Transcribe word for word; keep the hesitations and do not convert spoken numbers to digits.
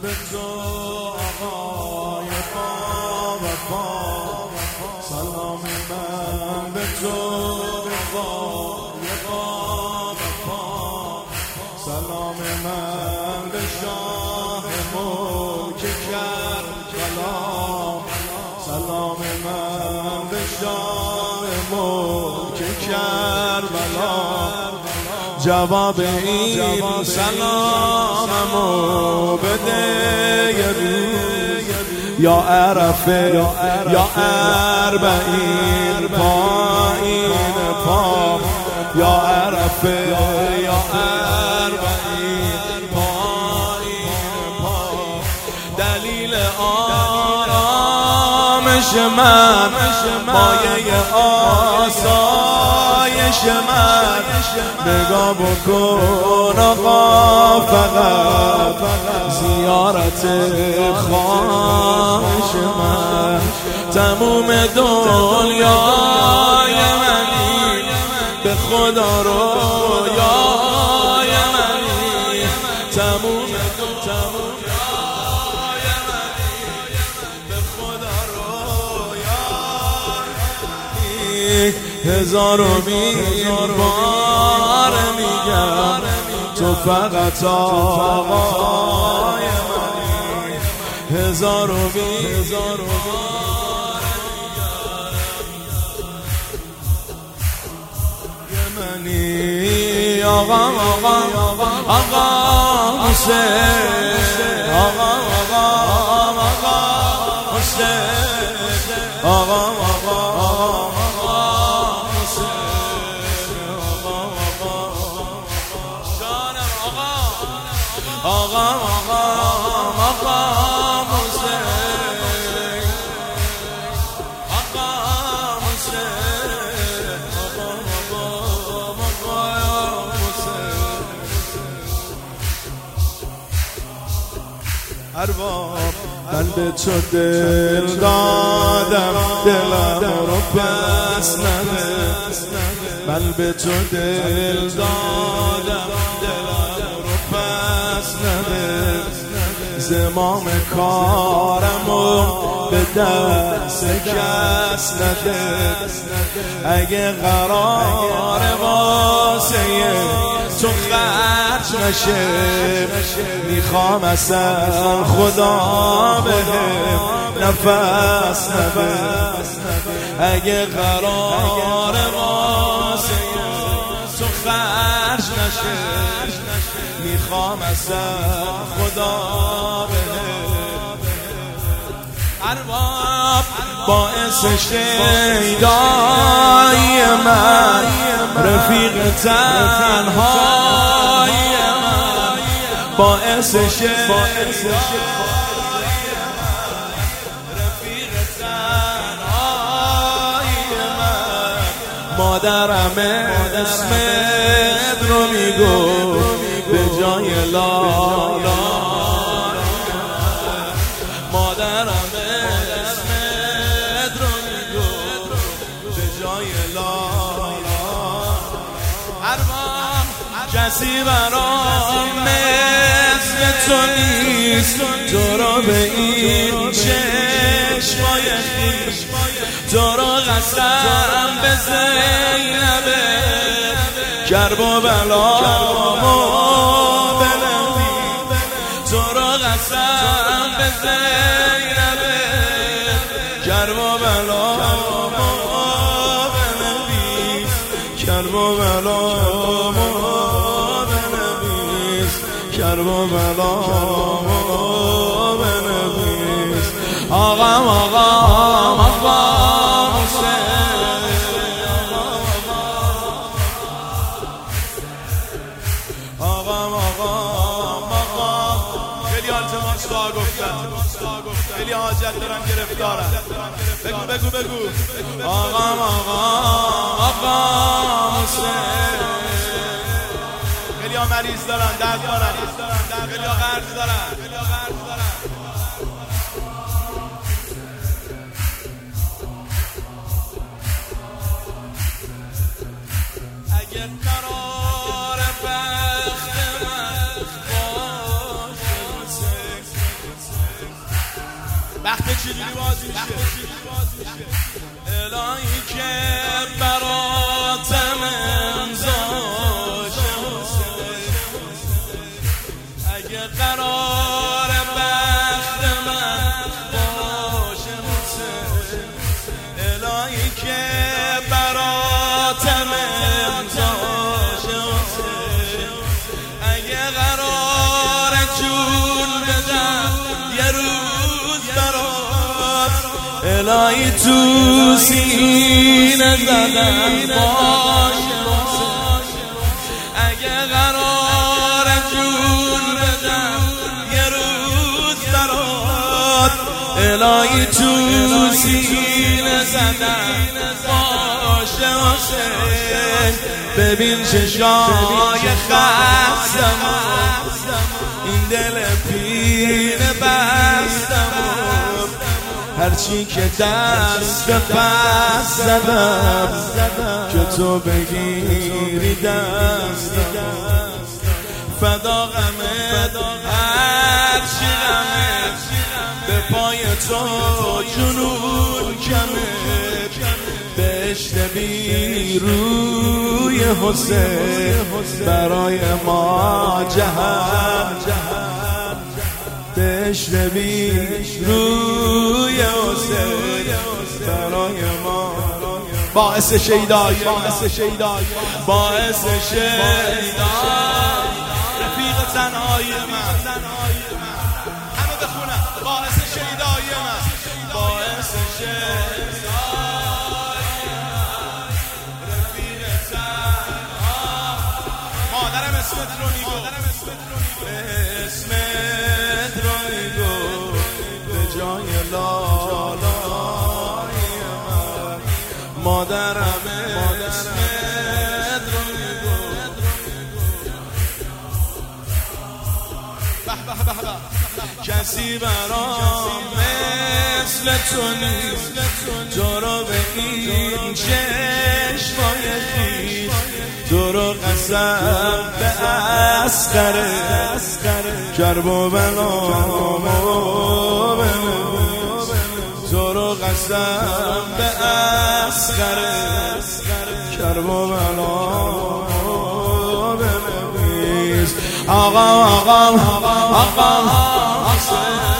به تو آقای با وفا، سلام من به تو آقای با وفا، سلام من به شاه ملک کربلا، سلام من به شاه ملک کربلا. جواب این سلاممو بده یه روز، یا عرفه یا اربعین پایین پا، یا عرفه یا اربعین پایین پا. دلیل آرامش من، مایه آسایش من، نگاه بکن آقا فقط زیارت خواهش من. تموم دنیای منی به خدا رویای منی، تموم دنیای منی به خدا رویای منی. هزار و میر بار میگم تو فقط آقای منی، هزار و میر بار منی. آقا آقا آقا حسین، آقا آقا آقا حسین، آقا آقا آقا آقا آقا حسین، آقا حسین، آقا آقا حسین. ارباب من به تو دل دادم، دلم رو پس نده. من به تو دل دادم، دلم رو پس نده. زمام کارمو به دست کس نده. اگه قرار واسه تو خرج نشه، میخوام اصلا خدا بهم نفس نده. اگه قرار واسه تو خرج نشه، میخوام اصلا خدا بهم. ارباب باعث شیدایی من، رفیق تنهای من، باعث شیدایی من، رفیق تنهای من. مادرم اسمت رو میگو به جای لالا، مادرم اسمت رو میگو به جای لالا. ارباب کسی برام مثل تو نیست، تو رو به این چشمای خویش، تو رو قسم به زینبه کرب و بلامو بنویس، تو رو قسم به زینبه کرب و بلامو بنویس، کرب و بلامو بنویس، کرب و بلامو بنویس. آقا آقا آقا دعا گفتن، خیلی حاجت دارن گرفتارن. بگو بگو بگو آقا آقا آقا حسین. خیلی ها مریض دارن، درد دارن، خیلی ها قرض دارن. اگه قرار بخت من باشه چجوری بازی میشه الهی که براتم امضا اگه قرار بخت من باشه حسین الهی که براتم امضا اگه قرار جون بدم یه روز برات الهی تو سینه زدم باشه اگه قرار جون بدم یه روز برات الهی تو سینه زدم باشه حسین ببین چشای خستم این دل پینه بستم هرچی که دست به پس زدم که تو بگیری دستم فدا غمت هرچی غمت به پای تو جنون کمه بهشت بی روی حسین برای ما جهان بهشت بی روی حسین برای ما باعث شیدای باعث شیدای باعث شیدای رفیق تنهای من همه بخونم باعث شیدای من باعث شیدای رفیق تنها مادرم اسمت رو میگو اسمت رو میگو به جای لالای من مادرم اسمت رو میگو به به به به کسی برام مثل تو نیست تو رو به این چشمای خیش تو رو قسم به اسقره کرب و بلامو بنویس تو رو قسم به اسقره کرب و بلامو بنویس آقا آقا آقا آقا